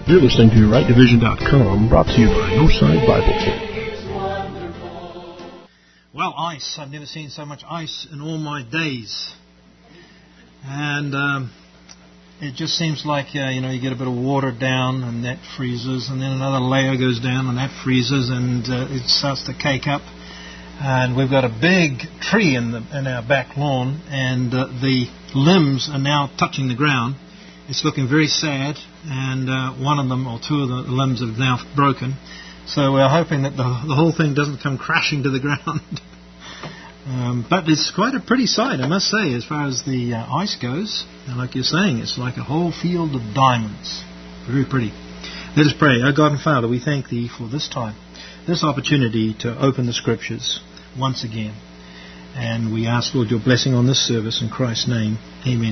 You're listening to RightDivision.com, brought to you by Northside Bible. Well, ice. I've never seen so much ice in all my days. And it just seems like, you get a bit of water down and that freezes, and then another layer goes down and that freezes, and it starts to cake up. And we've got a big tree in our back lawn, and the limbs are now touching the ground. It's looking very sad, and one of them or two of the limbs have now broken. So we're hoping that the whole thing doesn't come crashing to the ground. But it's quite a pretty sight, I must say, as far as the ice goes. And like you're saying, it's like a whole field of diamonds. Very pretty. Let us pray. Our God and Father, we thank Thee for this time, this opportunity to open the Scriptures once again. And we ask, Lord, your blessing on this service in Christ's name. Amen.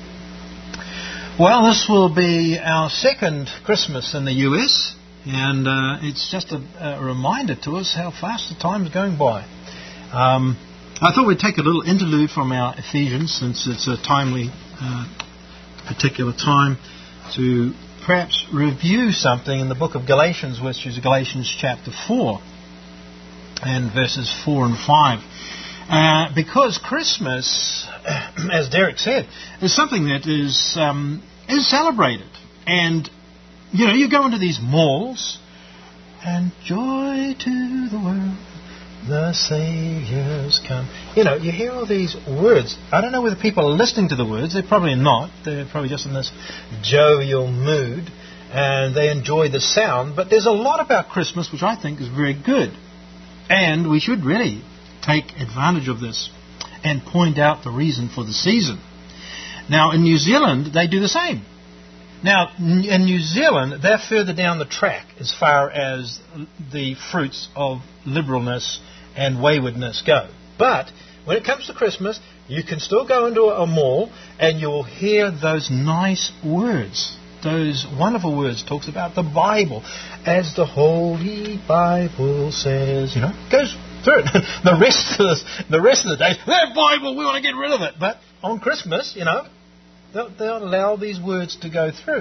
Well, this will be our second Christmas in the US, and it's just a reminder to us how fast the time's going by. I thought we'd take a little interlude from our Ephesians, since it's a timely particular time, to perhaps review something in the book of Galatians, which is Galatians chapter 4 and verses 4 and 5. Because Christmas, as Derek said, is something that is celebrated. And, you go into these malls, and joy to the world, the Saviour's come. You hear all these words. I don't know whether people are listening to the words. They're probably not. They're probably just in this jovial mood, and they enjoy the sound. But there's a lot about Christmas which I think is very good. And we should really take advantage of this and point out the reason for the season. Now, in New Zealand, they do the same. Now, in New Zealand, they're further down the track as far as the fruits of liberalness and waywardness go. But when it comes to Christmas, you can still go into a mall and you'll hear those nice words. Those wonderful words. Talks about the Bible. As the Holy Bible says, goes through it. The rest of the day, that Bible, we want to get rid of it. But on Christmas, they'll allow these words to go through.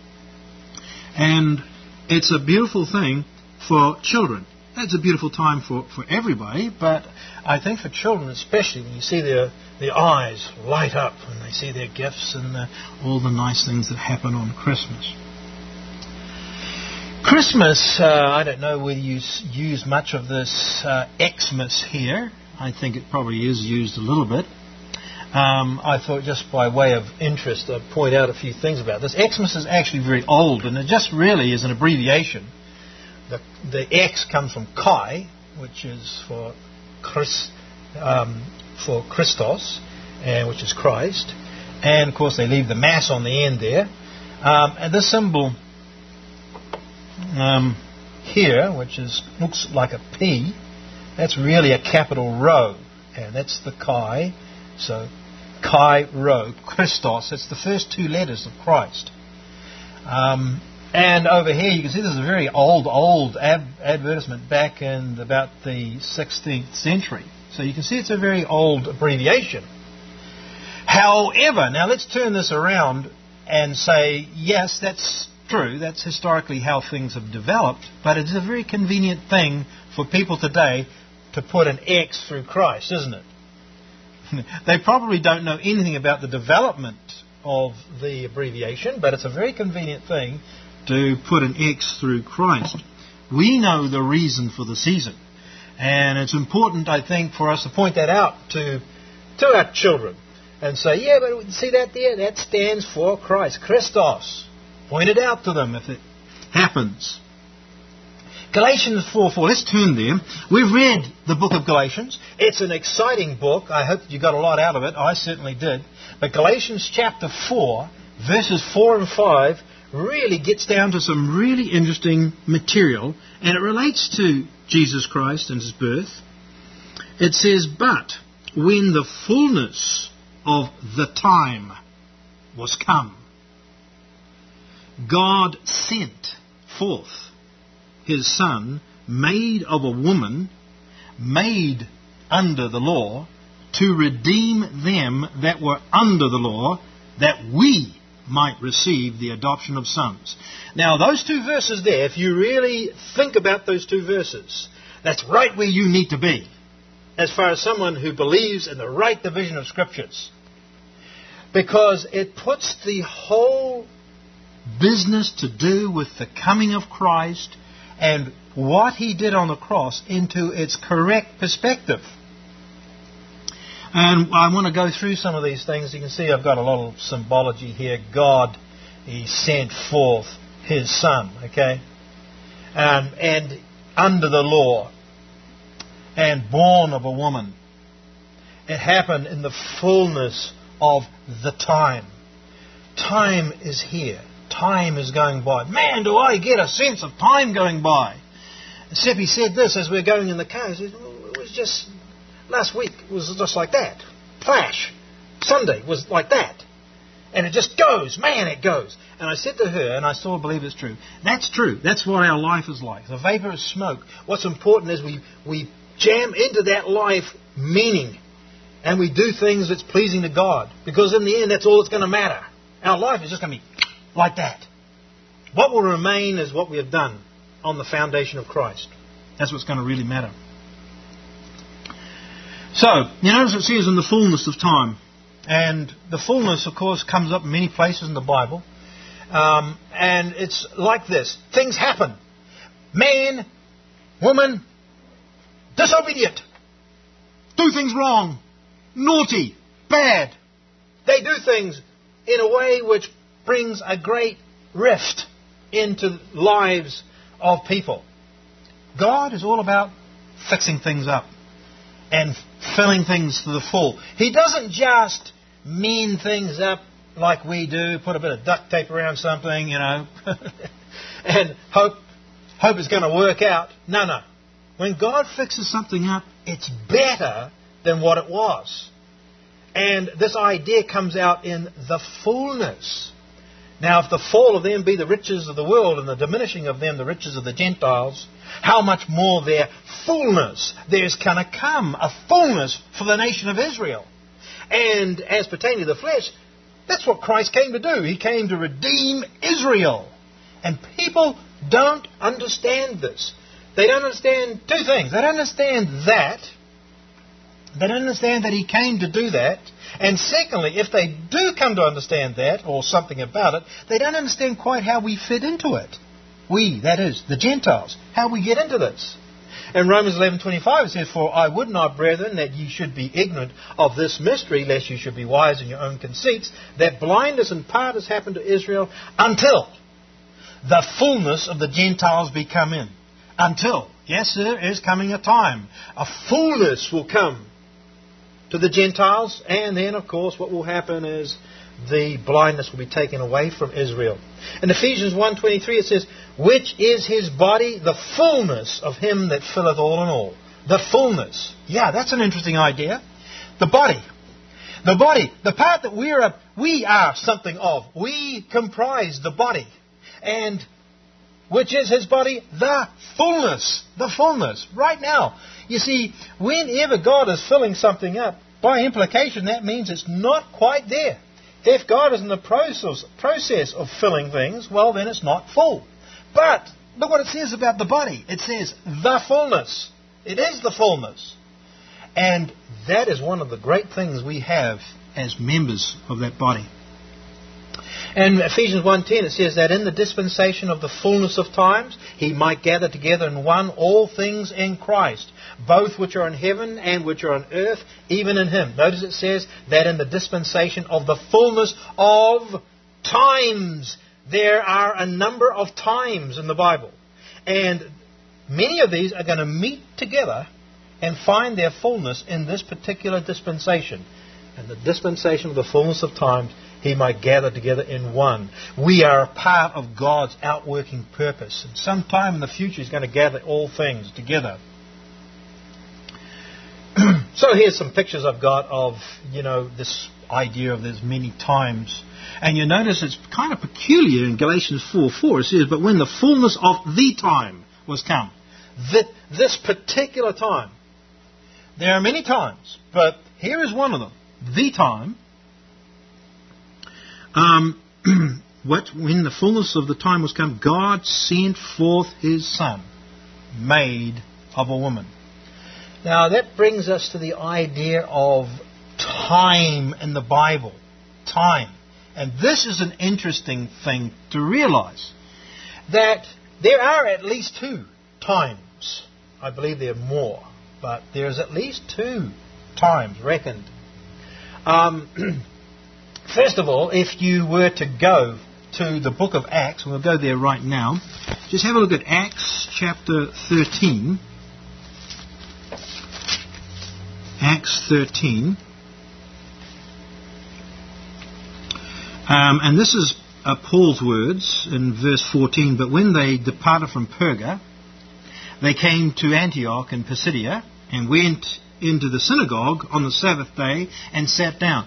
And it's a beautiful thing for children. It's a beautiful time for everybody, but I think for children especially, when you see their eyes light up when they see their gifts and all the nice things that happen on Christmas. Christmas, I don't know whether you use much of this Xmas here. I think it probably is used a little bit. I thought, just by way of interest, I'd point out a few things about this. Xmas is actually very old, and it just really is an abbreviation. The X comes from Chi, which is for Christos, which is Christ. And, of course, they leave the mass on the end there. And this symbol here, which looks like a P, that's really a capital Rho. And that's the Chi. So, Chi Rho, Christos, it's the first two letters of Christ. And over here you can see this is a very old advertisement back in about the 16th century. So you can see it's a very old abbreviation. However, now let's turn this around and say, yes, that's true. That's historically how things have developed. But it's a very convenient thing for people today to put an X through Christ, isn't it? They probably don't know anything about the development of the abbreviation, but it's a very convenient thing to put an X through Christ. We know the reason for the season, and it's important, I think, for us to point that out to our children and say, yeah, but see that there? That stands for Christ, Christos. Point it out to them if it happens. Galatians 4:4. Let's turn there. We've read the book of Galatians. It's an exciting book. I hope you got a lot out of it. I certainly did. But Galatians chapter 4, verses 4 and 5, really gets down to some really interesting material, and it relates to Jesus Christ and His birth. It says, but when the fullness of the time was come, God sent forth His Son, made of a woman, made under the law, to redeem them that were under the law, that we might receive the adoption of sons. Now, those two verses there, if you really think about those two verses, that's right where you need to be, as far as someone who believes in the right division of Scriptures. Because it puts the whole business to do with the coming of Christ and what He did on the cross into its correct perspective. And I want to go through some of these things. You can see I've got a lot of symbology here. God, He sent forth His Son, okay? And under the law, and born of a woman. It happened in the fullness of the time. Time is here. Time is going by. Man, do I get a sense of time going by. Seppi said this as we're going in the car. He said, it was just last week. It was just like that. Flash. Sunday was like that. And it just goes. Man, it goes. And I said to her, and I still believe it's true, that's true. That's what our life is like. The vapor of smoke. What's important is we jam into that life meaning. And we do things that's pleasing to God. Because in the end, that's all that's going to matter. Our life is just going to be like that. What will remain is what we have done on the foundation of Christ. That's what's going to really matter. So, you notice it says in the fullness of time. And the fullness, of course, comes up in many places in the Bible. And it's like this. Things happen. Man, woman, disobedient. Do things wrong. Naughty. Bad. They do things in a way which brings a great rift into lives of people. God is all about fixing things up and filling things to the full. He doesn't just mean things up like we do, put a bit of duct tape around something, and hope it's going to work out. No. When God fixes something up, it's better than what it was. And this idea comes out in the fullness. Now, if the fall of them be the riches of the world and the diminishing of them the riches of the Gentiles, how much more their fullness? There's going to come a fullness for the nation of Israel. And as pertaining to the flesh, that's what Christ came to do. He came to redeem Israel. And people don't understand this. They don't understand two things. They don't understand that. They don't understand that He came to do that. And secondly, if they do come to understand that, or something about it, they don't understand quite how we fit into it. We, that is, the Gentiles, how we get into this. In Romans 11:25 it says, For I would not, brethren, that ye should be ignorant of this mystery, lest ye should be wise in your own conceits, that blindness in part has happened to Israel, until the fullness of the Gentiles be come in. Until, yes, there is coming a time. A fullness will come to the Gentiles, and then, of course, what will happen is the blindness will be taken away from Israel. In Ephesians 1:23 it says, which is His body, the fullness of Him that filleth all in all. The fullness. Yeah, that's an interesting idea. The body. The body. The part that we are something of. We comprise the body. And which is His body? The fullness. The fullness. Right now. You see, whenever God is filling something up, by implication that means it's not quite there. If God is in the process of filling things, well, then it's not full. But look what it says about the body. It says the fullness. It is the fullness. And that is one of the great things we have as members of that body. In Ephesians 1:10 it says that in the dispensation of the fullness of times He might gather together in one all things in Christ, both which are in heaven and which are on earth, even in Him. Notice it says that in the dispensation of the fullness of times. There are a number of times in the Bible. And many of these are going to meet together and find their fullness in this particular dispensation. And the dispensation of the fullness of times, He might gather together in one. We are a part of God's outworking purpose. And sometime in the future He's going to gather all things together. So here's some pictures I've got of, this idea of there's many times. And you notice it's kind of peculiar in Galatians 4:4. It says, but when the fullness of the time was come. This particular time. There are many times, but here is one of them. The time. when the fullness of the time was come, God sent forth His Son, made of a woman. Now that brings us to the idea of time in the Bible. Time. And this is an interesting thing to realize, that there are at least 2 times. I believe there are more, but there's at least 2 times reckoned. First of all, if you were to go to the book of Acts, and we'll go there right now, just have a look at Acts chapter 13. Acts 13. And this is Paul's words in verse 14. But when they departed from Perga, they came to Antioch in Pisidia and went into the synagogue on the Sabbath day and sat down.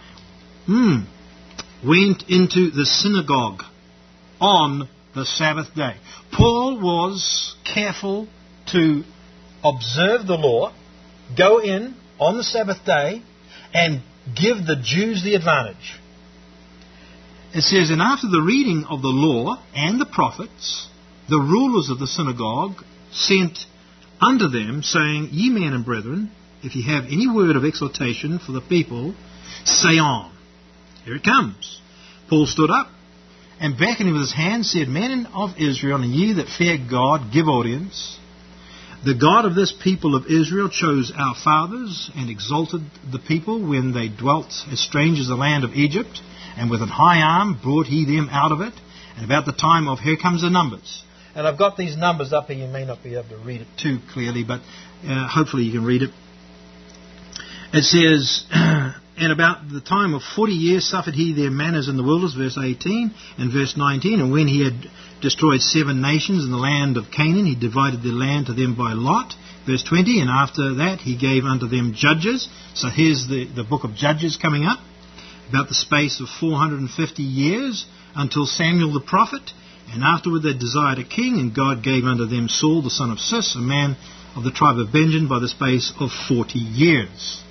Went into the synagogue on the Sabbath day. Paul was careful to observe the law, go in on the Sabbath day, and give the Jews the advantage. It says, and after the reading of the law and the prophets, the rulers of the synagogue sent unto them, saying, Ye men and brethren, if ye have any word of exhortation for the people, say on. Here it comes. Paul stood up, and beckoning with his hand said, Men of Israel, and ye that fear God, give audience. The God of this people of Israel chose our fathers, and exalted the people when they dwelt as strangers in the land of Egypt, and with an high arm brought he them out of it. And about the time of, here comes the numbers. And I've got these numbers up here. You may not be able to read it too clearly, but hopefully you can read it. It says, and about the time of 40 years suffered he their manners in the wilderness, verse 18, and verse 19. And when he had destroyed 7 nations in the land of Canaan, he divided their land to them by lot, verse 20. And after that he gave unto them judges. So here's the book of Judges coming up. About the space of 450 years, until Samuel the prophet. And afterward they desired a king, and God gave unto them Saul the son of Cis, a man of the tribe of Benjamin, by the space of 40 years.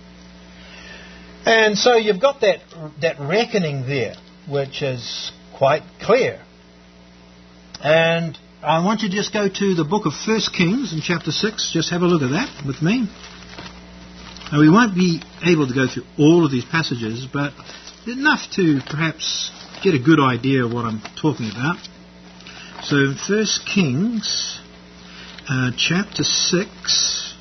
And so you've got that reckoning there, which is quite clear. And I want you to just go to the book of 1 Kings in chapter 6. Just have a look at that with me. Now, we won't be able to go through all of these passages, but enough to perhaps get a good idea of what I'm talking about. So, 1 Kings, chapter 6.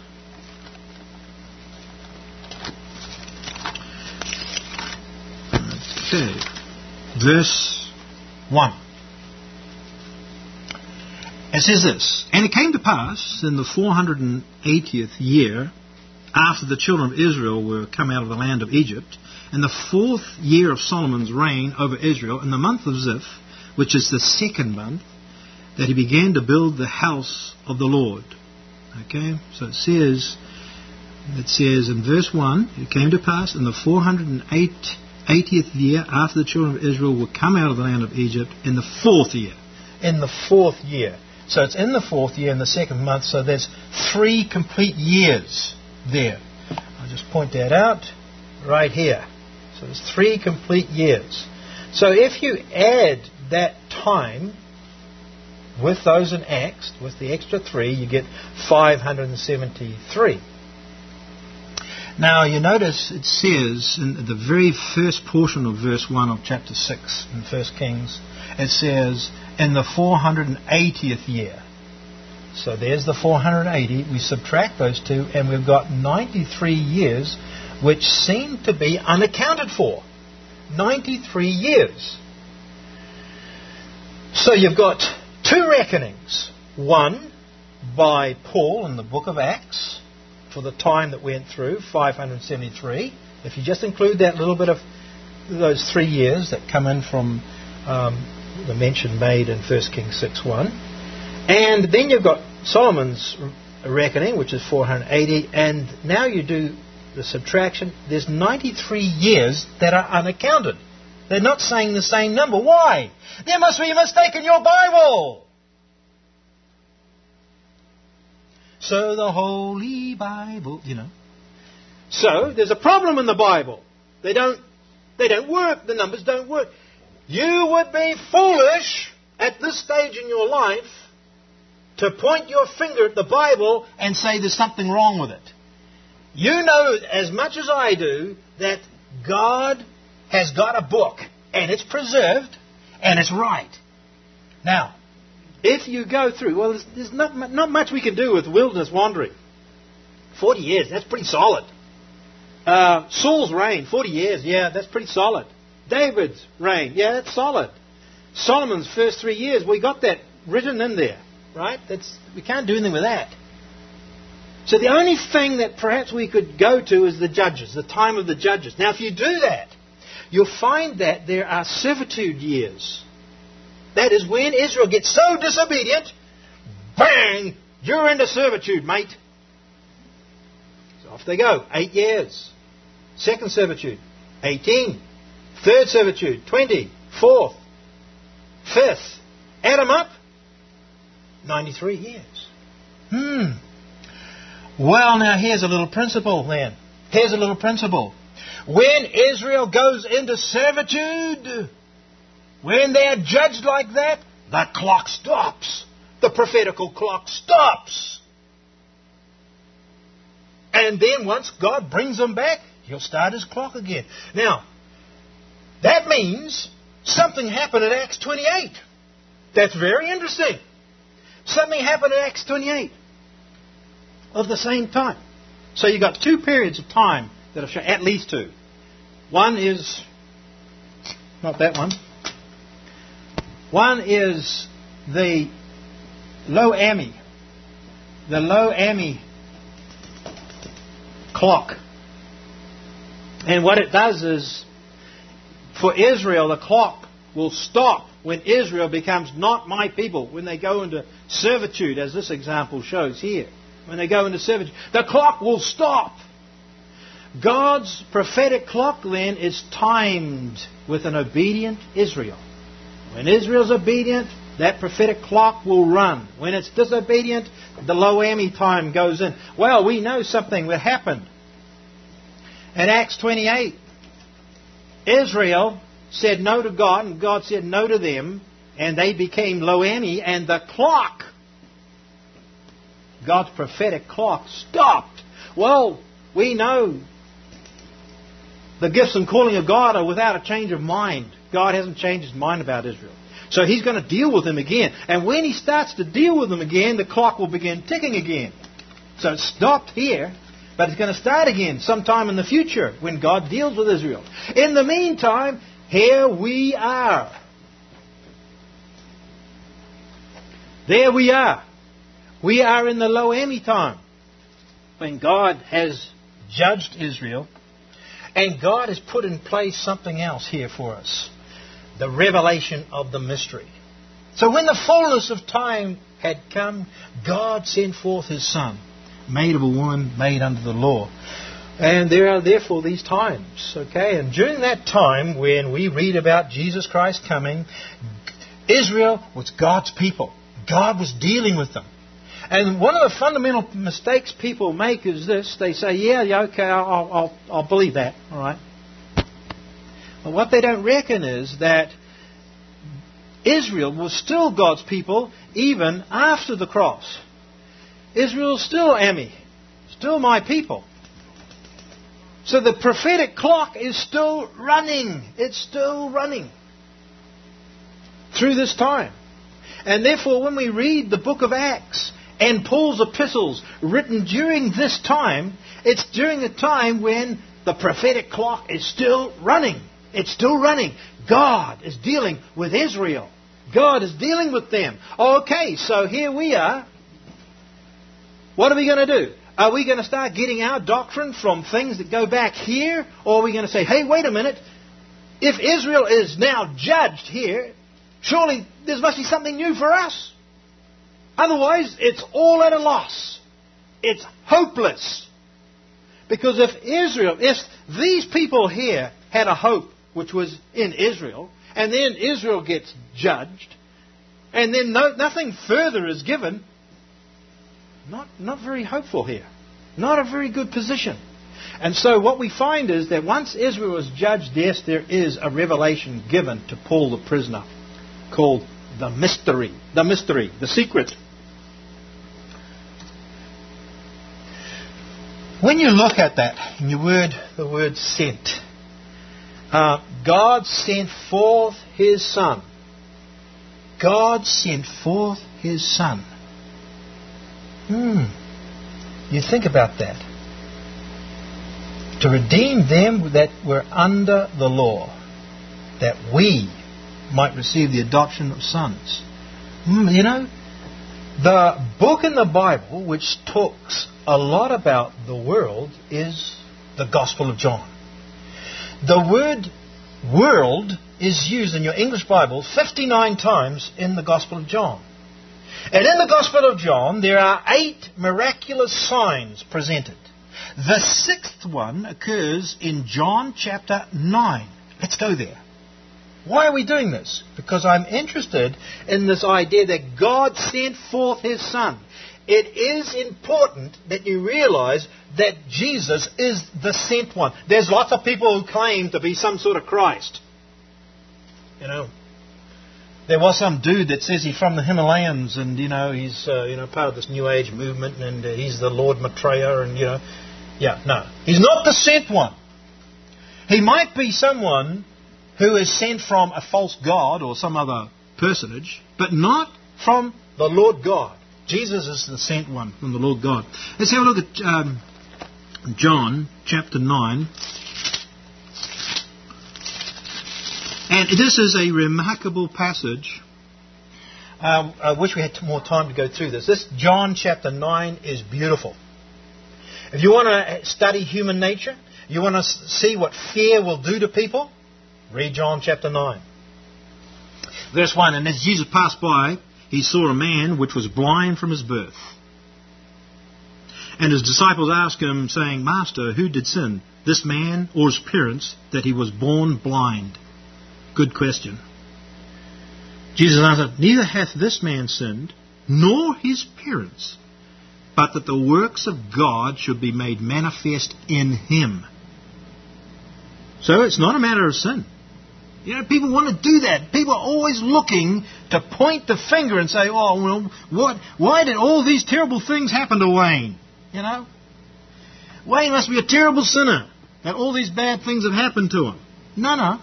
Okay, verse 1. It says this, And it came to pass in the 480th year, after the children of Israel were come out of the land of Egypt, in the 4th year of Solomon's reign over Israel, in the month of Ziph, which is the 2nd month, that he began to build the house of the Lord. Okay, so it says in verse 1, it came to pass in the 480th year, after the children of Israel were come out of the land of Egypt, in the 4th year. In the 4th year. So it's in the 4th year, in the 2nd month, so there's 3 complete years there. I'll just point that out right here. So there's 3 complete years. So if you add that time with those in Acts, with the extra 3, you get 573. Now you notice it says in the very first portion of verse 1 of chapter 6 in 1 Kings, it says in the 480th year. So there's the 480. We subtract those 2 and we've got 93 years which seem to be unaccounted for. 93 years. So you've got 2 reckonings. One by Paul in the book of Acts for the time that went through, 573. If you just include that little bit of those 3 years that come in from the mention made in 1 Kings 6:1. And then you've got Solomon's reckoning, which is 480, and now you do the subtraction. There's 93 years that are unaccounted. They're not saying the same number. Why? There must be a mistake in your Bible. So the Holy Bible, So there's a problem in the Bible. They don't work. The numbers don't work. You would be foolish at this stage in your life to point your finger at the Bible and say there's something wrong with it. You know as much as I do that God has got a book and it's preserved and it's right. Now, if you go through, well, there's not much we can do with wilderness wandering. 40 years, that's pretty solid. Saul's reign, 40 years, yeah, that's pretty solid. David's reign, yeah, that's solid. Solomon's first 3 years, we got that written in there, right? We can't do anything with that. So the only thing that perhaps we could go to is the judges, the time of the judges. Now, if you do that, you'll find that there are servitude years. That is when Israel gets so disobedient, bang, you're into servitude, mate. So off they go. 8 years. Second servitude, 18. Third servitude, 20. Fourth. Fifth. Add them up, 93 years. Well, now here's a little principle then. Here's a little principle. When Israel goes into servitude, when they are judged like that, the clock stops. The prophetical clock stops. And then once God brings them back, He'll start His clock again. Now, that means something happened in Acts 28. That's very interesting. Something happened in Acts 28 of the same time. So you've got 2 periods of time that are shown, at least 2. One is, not that one. One is the Lo-Ami. The Lo-Ami clock. And what it does is, for Israel, the clock will stop when Israel becomes not my people. When they go into servitude, as this example shows here. When they go into servitude, the clock will stop. God's prophetic clock then is timed with an obedient Israel. When Israel's obedient, that prophetic clock will run. When it's disobedient, the Lo-Ami time goes in. Well, we know something that happened. In Acts 28, Israel said no to God, and God said no to them, and they became Lo-Ami, and the clock, God's prophetic clock, stopped. Well, we know the gifts and calling of God are without a change of mind. God hasn't changed His mind about Israel. So He's going to deal with them again. And when He starts to deal with them again, the clock will begin ticking again. So it stopped here, but it's going to start again sometime in the future when God deals with Israel. In the meantime, here we are. There we are. We are in the Lo-Ami time when God has judged Israel, and God has put in place something else here for us. The revelation of the mystery. So when the fullness of time had come, God sent forth His Son, made of a woman, made under the law. And there are therefore these times, okay? And during that time when we read about Jesus Christ coming, Israel was God's people. God was dealing with them. And one of the fundamental mistakes people make is this. They say, yeah, okay, I'll believe that, all right? But what they don't reckon is that Israel was still God's people even after the cross. Israel is still Ami, still my people. So the prophetic clock is still running. It's still running through this time. And therefore, when we read the book of Acts and Paul's epistles written during this time, it's during a time when the prophetic clock is still running. It's still running. God is dealing with Israel. God is dealing with them. Okay, so here we are. What are we going to do? Are we going to start getting our doctrine from things that go back here? Or are we going to say, hey, wait a minute. If Israel is now judged here, surely there must be something new for us. Otherwise, it's all at a loss. It's hopeless. Because if these people here had a hope which was in Israel, and then Israel gets judged, and then nothing further is given, not very hopeful here. Not a very good position. And so what we find is that once Israel was judged, yes, there is a revelation given to Paul the prisoner called the mystery, the secret. When you look at that, in the word sent, God sent forth His Son. God sent forth His Son. You think about that. To redeem them that were under the law, that we might receive the adoption of sons. You know, the book in the Bible which talks a lot about the world is the Gospel of John. The word world is used in your English Bible 59 times in the Gospel of John. And in the Gospel of John, there are 8 miraculous signs presented. The 6th one occurs in John chapter 9. Let's go there. Why are we doing this? Because I'm interested in this idea that God sent forth His Son. It is important that you realize that Jesus is the sent one. There's lots of people who claim to be some sort of Christ. You know, there was some dude that says he's from the Himalayas, and he's part of this New Age movement, and he's the Lord Maitreya, and no, he's not the sent one. He might be someone who is sent from a false god or some other personage, but not from the Lord God. Jesus is the sent one from the Lord God. Let's have a look at John chapter 9. And this is a remarkable passage. I wish we had more time to go through this. This John chapter 9 is beautiful. If you want to study human nature, you want to see what fear will do to people, read John chapter 9. Verse 1, and as Jesus passed by, He saw a man which was blind from his birth. And His disciples asked Him, saying, Master, who did sin, this man or his parents, that he was born blind? Good question. Jesus answered, Neither hath this man sinned, nor his parents, but that the works of God should be made manifest in him. So it's not a matter of sin. People want to do that. People are always looking to point the finger and say, oh, well, why did all these terrible things happen to Wayne? Wayne must be a terrible sinner, that all these bad things have happened to him. No.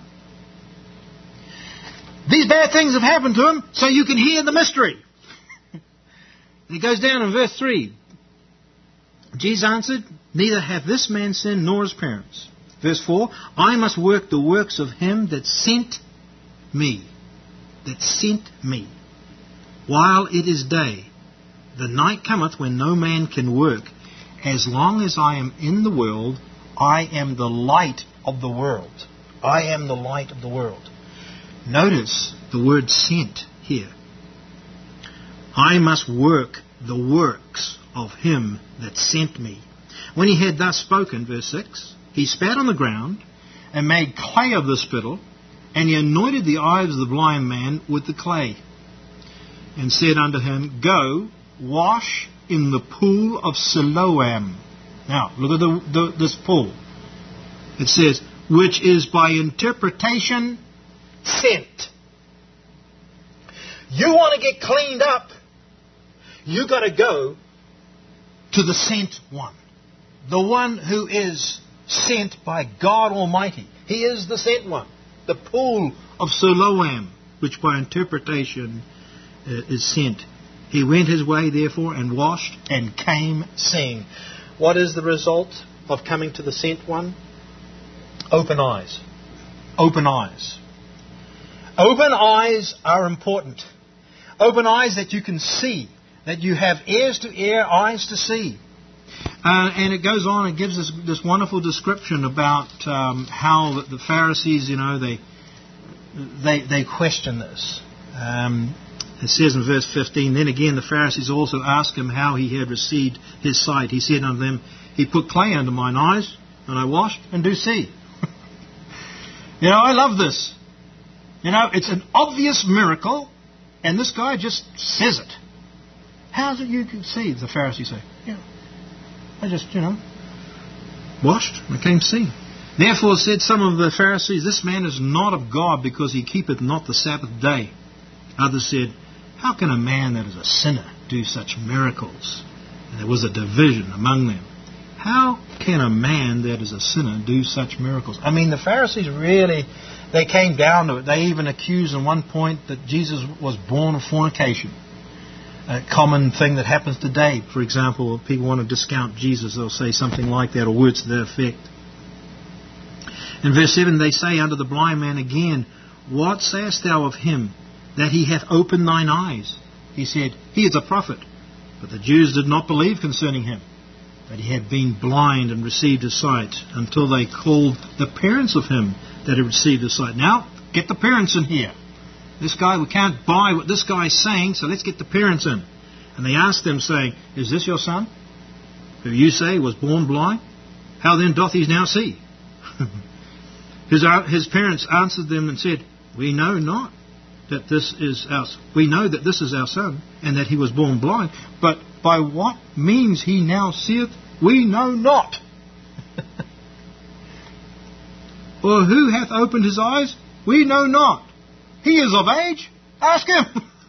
These bad things have happened to him so you can hear the mystery. It goes down in verse 3. Jesus answered, Neither hath this man sinned nor his parents. Verse 4, I must work the works of Him that sent me. That sent me. While it is day, the night cometh when no man can work. As long as I am in the world, I am the light of the world. I am the light of the world. Notice the word sent here. I must work the works of Him that sent me. When He had thus spoken, verse 6, He spat on the ground and made clay of the spittle, and He anointed the eyes of the blind man with the clay, and said unto him, Go, wash in the pool of Siloam. Now, look at this pool. It says, which is by interpretation sent. You want to get cleaned up, you got to go to the sent one. The one who is sent by God Almighty. He is the sent one. The pool of Siloam, which by interpretation is sent. He went his way, therefore, and washed and came seeing. What is the result of coming to the sent one? Open eyes. Open eyes. Open eyes are important. Open eyes that you can see. That you have ears to hear, eyes to see. And it goes on and gives us this wonderful description about how the Pharisees, they question this. It says in verse 15, Then again the Pharisees also asked Him how He had received His sight. He said unto them, He put clay under mine eyes, and I washed and do see. I love this. It's an obvious miracle, and this guy just says it. How is it you can see, the Pharisees say? I just, washed, and came seeing. Therefore said some of the Pharisees, this man is not of God, because he keepeth not the Sabbath day. Others said, how can a man that is a sinner do such miracles? And there was a division among them. How can a man that is a sinner do such miracles? I mean, the Pharisees really, they came down to it. They even accused at one point that Jesus was born of fornication. A common thing that happens today. For example, if people want to discount Jesus, they'll say something like that, or words to that effect. In verse 7, they say unto the blind man again, what sayest thou of him, that he hath opened thine eyes? He said, he is a prophet. But the Jews did not believe concerning him, that he had been blind and received his sight, until they called the parents of him that had received his sight. Now, get the parents in here. This guy, we can't buy what this guy is saying, so let's get the parents in. And they asked them, saying, is this your son, who you say was born blind? How then doth he now see? His parents answered them and said, we know not that this is we know that this is our son, and that he was born blind, but by what means he now seeth, we know not. Or who hath opened his eyes? We know not. He is of age. Ask him.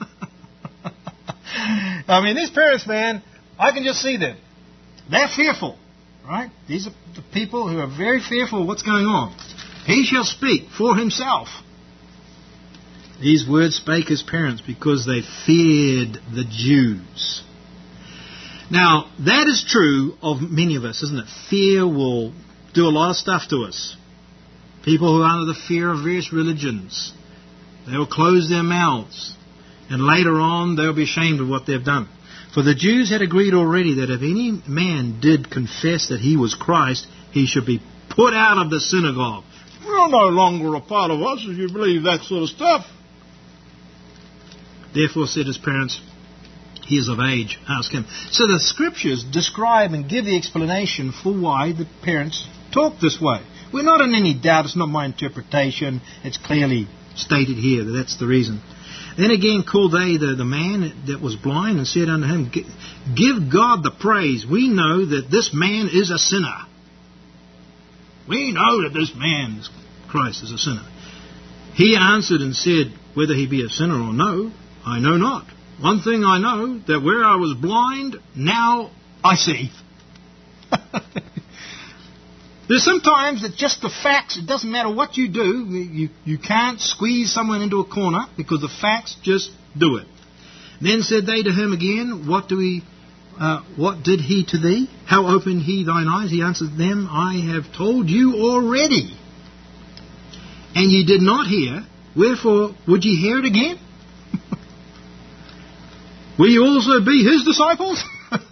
I mean, these parents, man, I can just see them. They're fearful, right? These are the people who are very fearful of what's going on. He shall speak for himself. These words spake his parents because they feared the Jews. Now, that is true of many of us, isn't it? Fear will do a lot of stuff to us. People who are under the fear of various religions, they will close their mouths, and later on they'll be ashamed of what they've done. For the Jews had agreed already that if any man did confess that he was Christ, he should be put out of the synagogue. You're no longer a part of us if you believe that sort of stuff. Therefore said his parents, he is of age, ask him. So the scriptures describe and give the explanation for why the parents talk this way. We're not in any doubt, it's not my interpretation, it's clearly stated here that that's the reason. Then again called they the man that was blind, and said unto him, give God the praise. We know that this man is a sinner. We know that this man, Christ, is a sinner. He answered and said, whether he be a sinner or no, I know not. One thing I know, that where I was blind, now I see. There's sometimes that just the facts, it doesn't matter what you do, you can't squeeze someone into a corner because the facts just do it. Then said they to him again, what did he to thee? How opened he thine eyes? He answered them, I have told you already. And ye did not hear, wherefore would ye hear it again? Will you also be his disciples?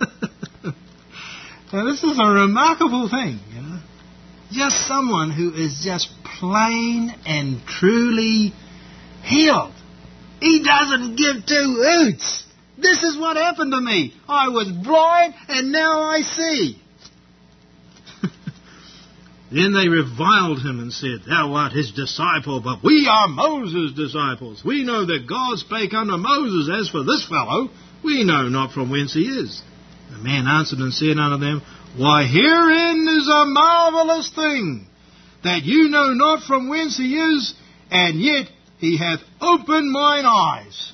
Now this is a remarkable thing, you know. Just someone who is just plain and truly healed. He doesn't give two hoots. This is what happened to me. I was blind and now I see. Then they reviled him and said, thou art his disciple, but we are Moses' disciples. We know that God spake unto Moses. As for this fellow, we know not from whence he is. The man answered and said unto them, why, herein is a marvelous thing, that you know not from whence he is, and yet he hath opened mine eyes.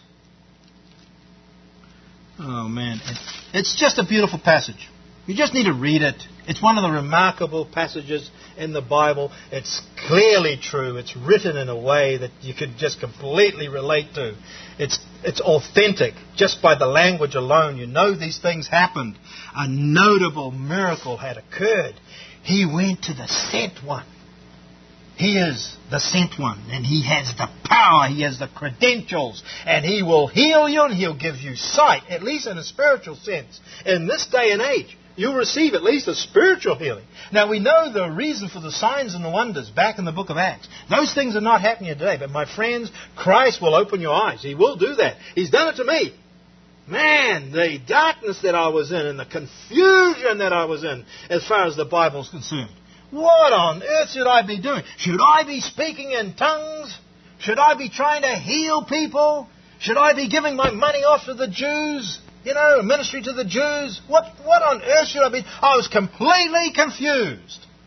Oh man, it's just a beautiful passage. You just need to read it. It's one of the remarkable passages in the Bible. It's clearly true. It's written in a way that you could just completely relate to. It's authentic. Just by the language alone, you know these things happened. A notable miracle had occurred. He went to the sent one. He is the sent one, and he has the power, he has the credentials, and he will heal you and he'll give you sight, at least in a spiritual sense. In this day and age, you'll receive at least a spiritual healing. Now, we know the reason for the signs and the wonders back in the book of Acts. Those things are not happening today. But my friends, Christ will open your eyes. He will do that. He's done it to me. Man, the darkness that I was in and the confusion that I was in as far as the Bible's concerned. What on earth should I be doing? Should I be speaking in tongues? Should I be trying to heal people? Should I be giving my money off to the Jews? You know, a ministry to the Jews. What on earth should I be? I was completely confused.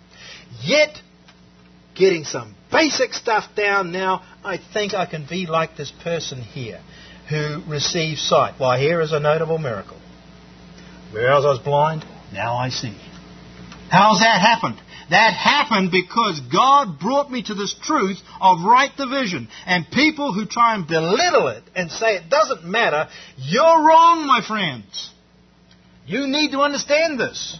Yet, getting some basic stuff down now, I think I can be like this person here who received sight. Why, here is a notable miracle. Whereas I was blind, now I see. How's that happened? That happened because God brought me to this truth of right division. And people who try and belittle it and say it doesn't matter, you're wrong, my friends. You need to understand this.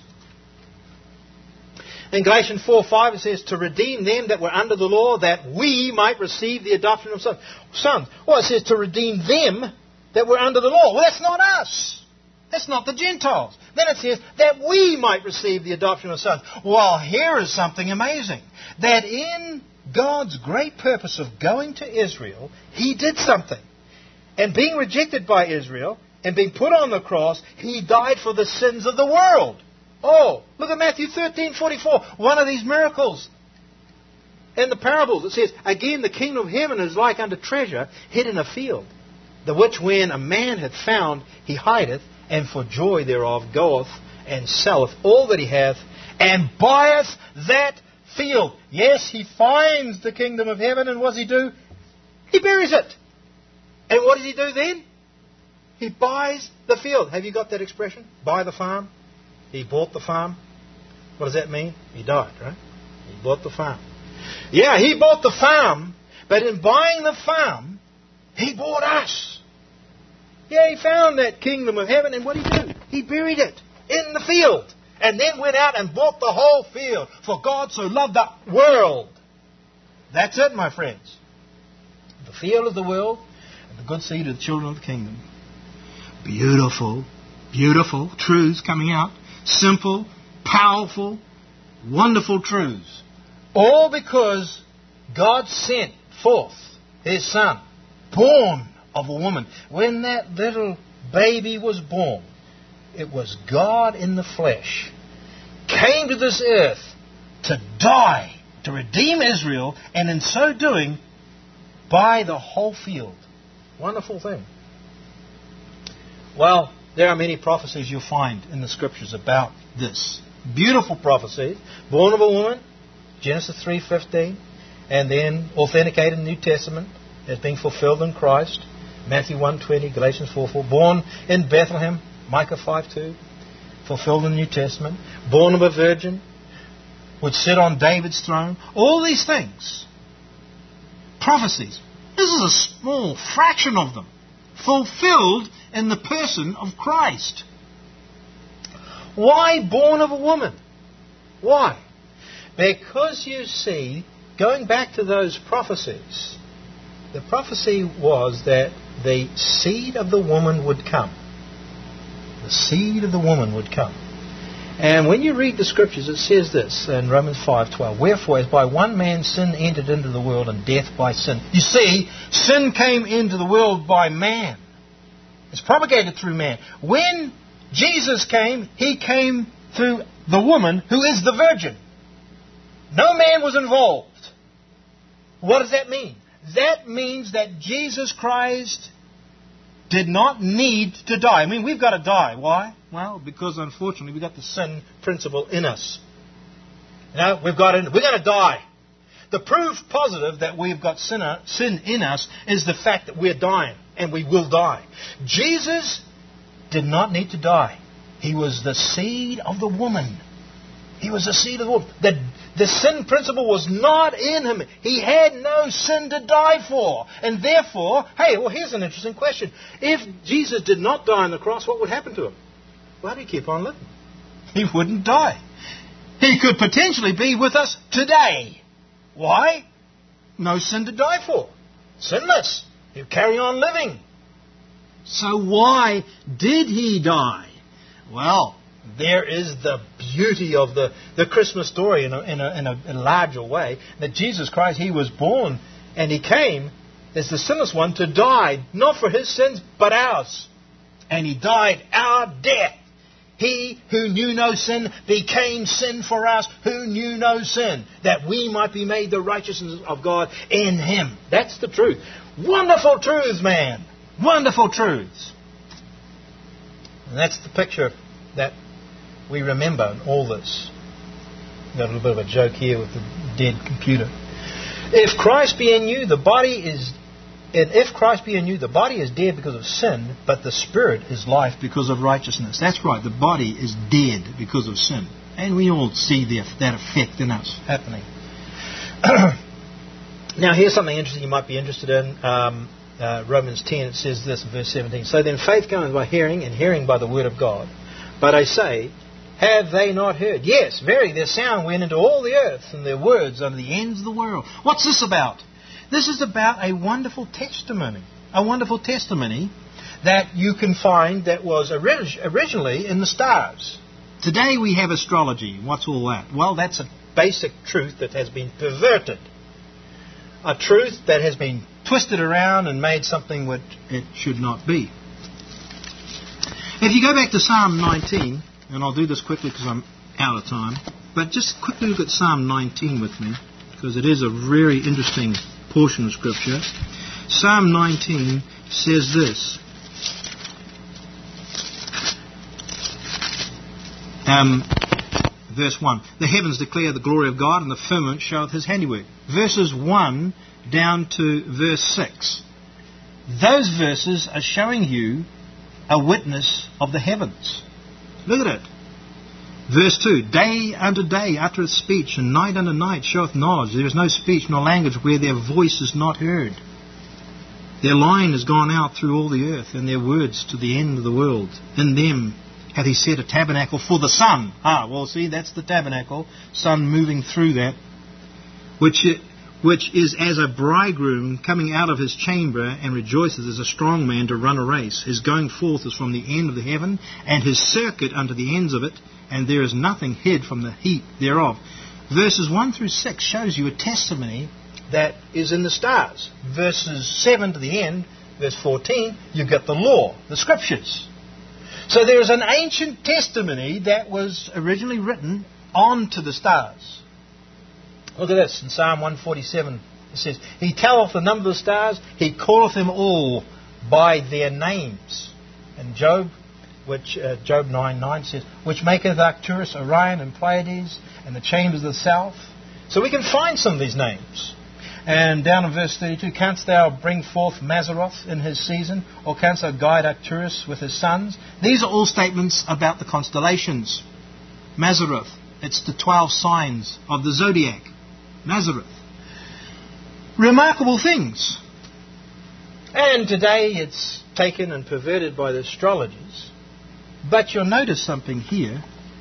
In Galatians 4:5 it says, to redeem them that were under the law, that we might receive the adoption of sons. Well, it says to redeem them that were under the law. Well, that's not us. That's not the Gentiles. Then it says that we might receive the adoption of sons. Well, here is something amazing. That in God's great purpose of going to Israel, He did something. And being rejected by Israel and being put on the cross, He died for the sins of the world. Oh, look at Matthew 13:44. One of these miracles. In the parables it says, again, the kingdom of heaven is like unto treasure hid in a field, the which when a man hath found, he hideth, and for joy thereof goeth and selleth all that he hath, and buyeth that field. Yes, he finds the kingdom of heaven, and what does he do? He buries it. And what does he do then? He buys the field. Have you got that expression? Buy the farm. He bought the farm. What does that mean? He died, right? He bought the farm. Yeah, he bought the farm, but in buying the farm, he bought us. Yeah, he found that kingdom of heaven, and what did he do? He buried it in the field, and then went out and bought the whole field. For God so loved the world. That's it, my friends. The field of the world, and the good seed of the children of the kingdom. Beautiful, beautiful truths coming out. Simple, powerful, wonderful truths. All because God sent forth His Son, born of a woman. When that little baby was born, it was God in the flesh, came to this earth to die, to redeem Israel, and in so doing, buy the whole field. Wonderful thing. Well, there are many prophecies you'll find in the Scriptures about this. Beautiful prophecies. Born of a woman, Genesis 3:15, and then authenticated in the New Testament as being fulfilled in Christ. Matthew 1:20, Galatians 4:4. Born in Bethlehem, Micah 5:2, fulfilled in the New Testament. Born of a virgin, would sit on David's throne. All these things. Prophecies. This is a small fraction of them. Fulfilled in the person of Christ. Why born of a woman? Why? Because you see, going back to those prophecies, the prophecy was that the seed of the woman would come. The seed of the woman would come. And when you read the Scriptures, it says this in Romans 5:12. Wherefore, as by one man sin entered into the world, and death by sin. You see, sin came into the world by man. It's propagated through man. When Jesus came, He came through the woman who is the virgin. No man was involved. What does that mean? That means that Jesus Christ did not need to die. I mean, we've got to die. Why? Well, because unfortunately we've got the sin principle in us. You know, we're going to die. The proof positive that we've got sin in us is the fact that we're dying, and we will die. Jesus did not need to die. He was the seed of the woman. He was the seed of the woman. The sin principle was not in Him. He had no sin to die for. And therefore, hey, well, here's an interesting question. If Jesus did not die on the cross, what would happen to Him? Why did He keep on living? He wouldn't die. He could potentially be with us today. Why? No sin to die for. Sinless. He'd carry on living. So why did He die? Well, there is the beauty of the Christmas story in a larger way, that Jesus Christ, He was born and He came as the sinless one to die, not for His sins, but ours. And He died our death. He who knew no sin became sin for us who knew no sin, that we might be made the righteousness of God in Him. That's the truth. Wonderful truths, man. Wonderful truths. And that's the picture that we remember in all this. Got a little bit of a joke here with the dead computer. If Christ be in you, the body is dead because of sin, but the spirit is life because of righteousness. That's right, the body is dead because of sin. And we all see that effect in us happening. Now here's something interesting you might be interested in. Romans 10, it says this in verse 17. So then faith comes by hearing, and hearing by the word of God. But I say, have they not heard? Yes, verily their sound went into all the earth, and their words unto the ends of the world. What's this about? This is about a wonderful testimony. A wonderful testimony that you can find that was originally in the stars. Today we have astrology. What's all that? Well, that's a basic truth that has been perverted. A truth that has been twisted around and made something what it should not be. If you go back to Psalm 19, and I'll do this quickly because I'm out of time, but just quickly look at Psalm 19 with me, because it is a very interesting portion of Scripture. Psalm 19 says this. Verse 1. The heavens declare the glory of God, and the firmament showeth his handiwork. Verses 1 down to verse 6. Those verses are showing you a witness of the heavens. Look at it. Verse 2. Day unto day uttereth speech, and night unto night showeth knowledge. There is no speech nor language where their voice is not heard. Their line is gone out through all the earth, and their words to the end of the world. In them hath he set a tabernacle for the sun. Well, see, that's the tabernacle. Sun moving through that. Which is as a bridegroom coming out of his chamber, and rejoices as a strong man to run a race. His going forth is from the end of the heaven, and his circuit unto the ends of it, and there is nothing hid from the heat thereof. Verses 1 through 6 shows you a testimony that is in the stars. Verses 7 to the end, verse 14, you've got the law, the scriptures. So there is an ancient testimony that was originally written onto the stars. Look at this, in Psalm 147, it says, He telleth the number of the stars, He calleth them all by their names. And Job 9:9 says, which maketh Arcturus, Orion, and Pleiades, and the chambers of the south. So we can find some of these names. And down in verse 32, canst thou bring forth Mazzaroth in his season, or canst thou guide Arcturus with his sons? These are all statements about the constellations. Mazzaroth, it's the 12 signs of the zodiac. Mazzaroth. Remarkable things. And today it's taken and perverted by the astrologers. But you'll notice something here.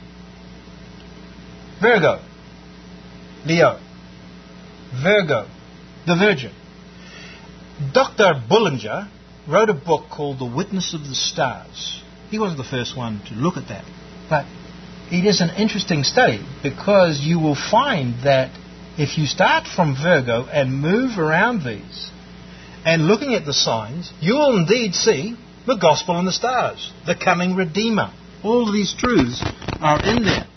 Virgo, Leo, Virgo, the Virgin. Dr. Bullinger wrote a book called The Witness of the Stars. He wasn't the first one to look at that. But it is an interesting study, because you will find that if you start from Virgo and move around these and looking at the signs, you will indeed see the gospel in the stars, the coming Redeemer. All of these truths are in there.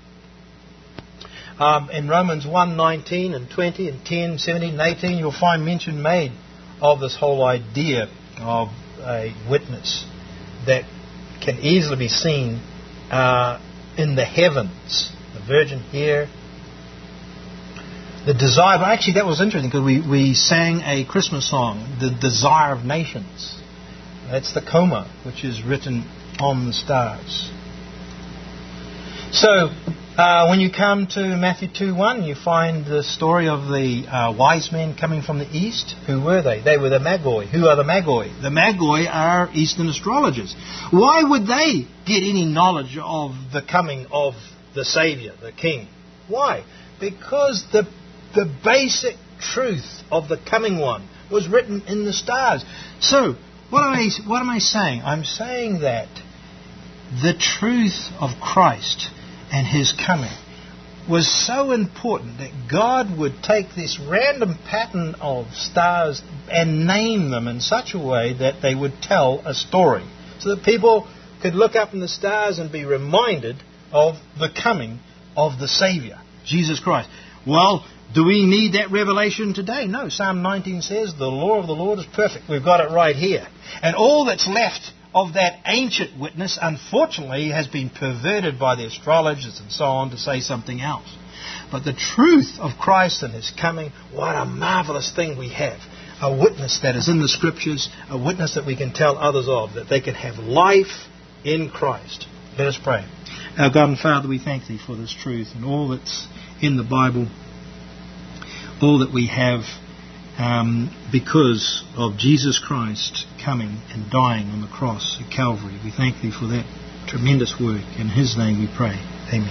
In Romans 1:19 and 20 and 10, 17 and 18, you'll find mention made of this whole idea of a witness that can easily be seen in the heavens. The Virgin here. The desire, but actually that was interesting, because we sang a Christmas song, The Desire of Nations. That's the coma, which is written on the stars. So, when you come to Matthew 2:1, you find the story of the wise men coming from the east. Who were they? They were the Magi. Who are the Magi? The Magi are Eastern astrologers. Why would they get any knowledge of the coming of the Saviour, the King? Why? Because the basic truth of the coming one was written in the stars. So, what am I saying? I'm saying that the truth of Christ and His coming was so important that God would take this random pattern of stars and name them in such a way that they would tell a story, so that people could look up in the stars and be reminded of the coming of the Saviour, Jesus Christ. Well, do we need that revelation today? No. Psalm 19 says, the law of the Lord is perfect. We've got it right here. And all that's left of that ancient witness, unfortunately, has been perverted by the astrologers and so on to say something else. But the truth of Christ and His coming, what a marvelous thing we have. A witness that is in the Scriptures, a witness that we can tell others of, that they can have life in Christ. Let us pray. Our God and Father, we thank Thee for this truth and all that's in the Bible, all that we have because of Jesus Christ coming and dying on the cross at Calvary. We thank Thee for that tremendous work. In His name we pray. Amen.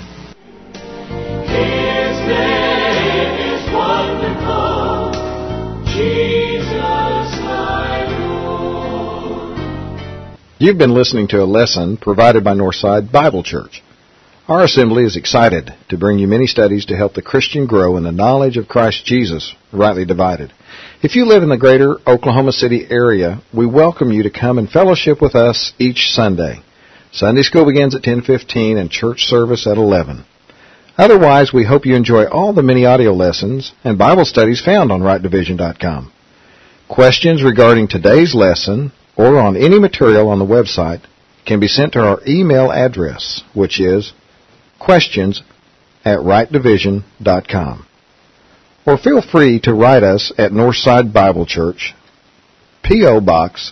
His name is wonderful, Jesus my Lord. You've been listening to a lesson provided by Northside Bible Church. Our assembly is excited to bring you many studies to help the Christian grow in the knowledge of Christ Jesus, rightly divided. If you live in the greater Oklahoma City area, we welcome you to come and fellowship with us each Sunday. Sunday school begins at 10:15 and church service at 11. Otherwise, we hope you enjoy all the many audio lessons and Bible studies found on rightdivision.com. Questions regarding today's lesson or on any material on the website can be sent to our email address, which is questions@rightdivision.com. Or feel free to write us at Northside Bible Church, P.O. Box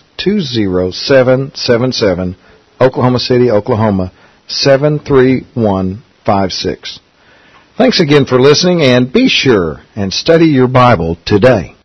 20777, Oklahoma City, Oklahoma 73156. Thanks again for listening, and be sure and study your Bible today.